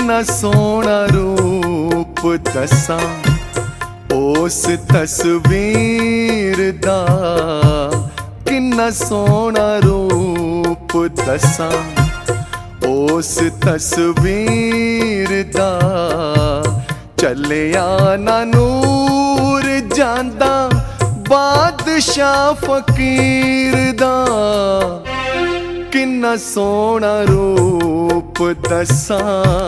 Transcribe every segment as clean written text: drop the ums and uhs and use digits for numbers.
किन्ना सोहना रूप दसां उस तस्वीर दा, किन्ना सोहना रूप दसां उस तस्वीर दा। चलिया ना नूर जांदा बादशाह फकीर दा, किन्ना सोहना रूप दसां।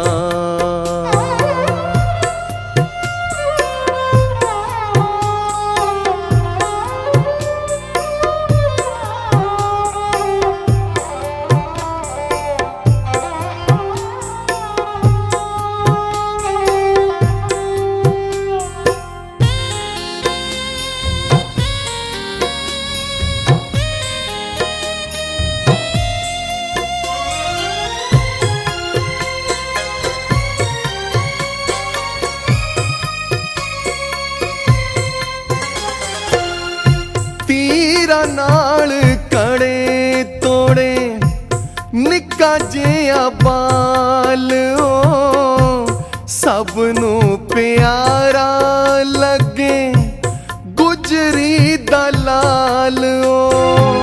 तीरा नाल कड़े तोड़े निक्का जिहा बाल ओ, सबनू प्यारा लगे गुजरी दा लाल ओ।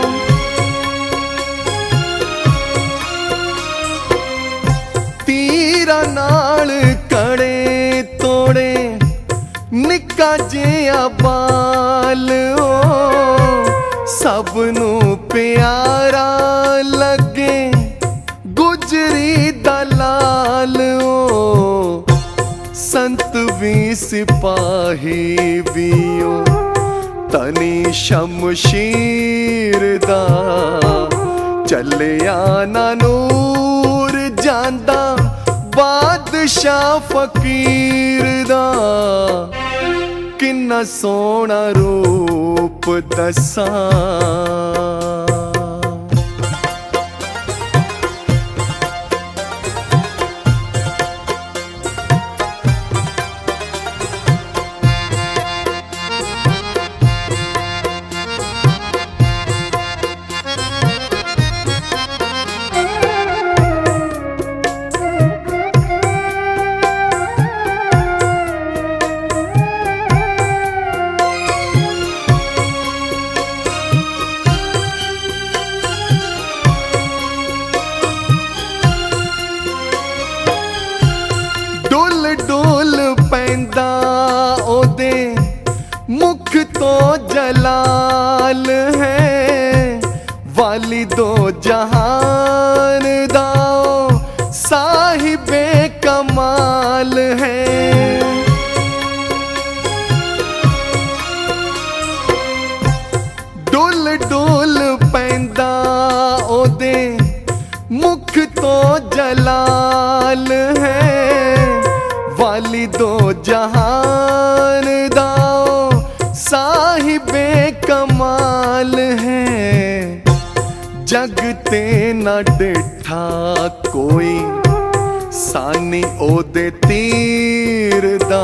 तीरा नाल कड़े तोड़े निक्का जिहा बाल ओ, सबनू प्यारा लगे गुजरी दा लाल ओ। संत भी सिपाही भी ओ तनी शमशीर दा, चलिया ना नूर जांदा बादशाह फकीर दा, किन्ना सोहना रूप दसां। डोल पैंदा ओदे मुख तो जलाल है, वाली दो जहान दा साहिबे कमाल है। डोल डोल पैंदा ओदे मुख तो जलाल है, वाली दो जहान दाओ साहिबे कमाल है। जगते न डिठा कोई सानी ओदे तीर दा,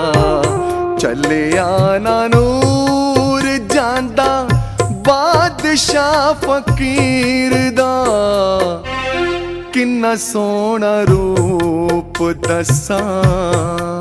चलिया ना नूर जांदा बादशाह फकीर दा, किन्ना सोहना रूप दसां।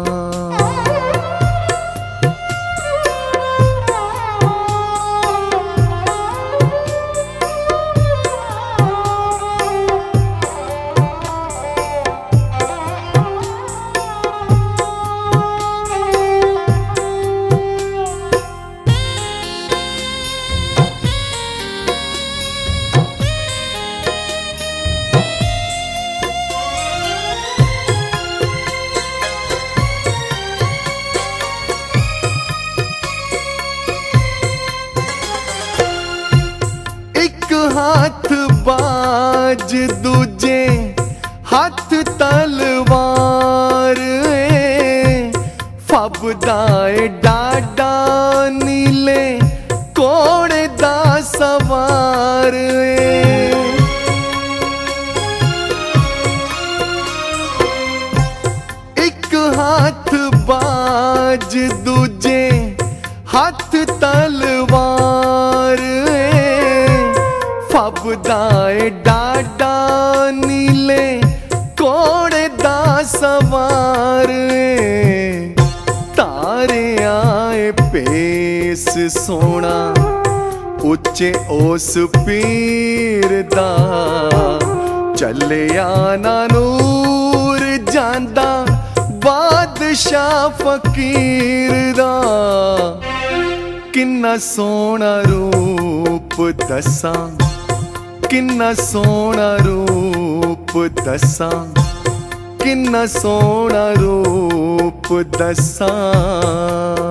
हाथ बाज दूजे हाथ तलवार, फबदाए डाडा नीले कोड़े दा सवार। एक हाथ बाज दूजे हाथ तलवार, फबदाए डाडा नीले कोड़े दा सवार। सोना उच्चे उस पीर दा चलिया ना नूर जांदा बादशाह फकीर दा। किन्ना सोना रूप दसा किन्ना सोना रूप दसा किन्ना सोना रूप दसा।